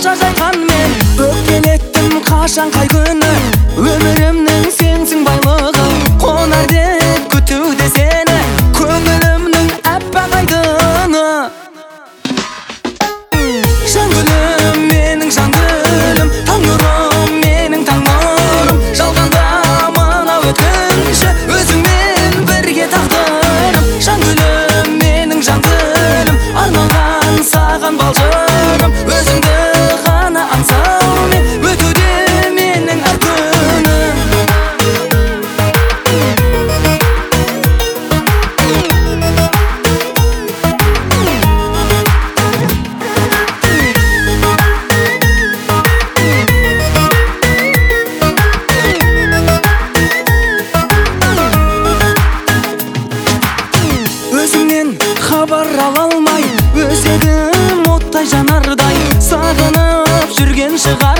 қанша жайған мен өкпелеттім қашан қай күні өмірімнің сенсің байлығы қонар деп күтуде сені көңілімнің аппақ айдыны жан менің жан гүлім таң нұрым менің таң нұрым жалғанда мына өткінші өзіңмен бірге тағдырым жан менің жан гүлім арналған саған балжырым өзіңді ғана аңсаумен өтуде менің әр күнім өзіңнен хабар ала алмай өзегім оттай жанардай сағынып жүрген шығар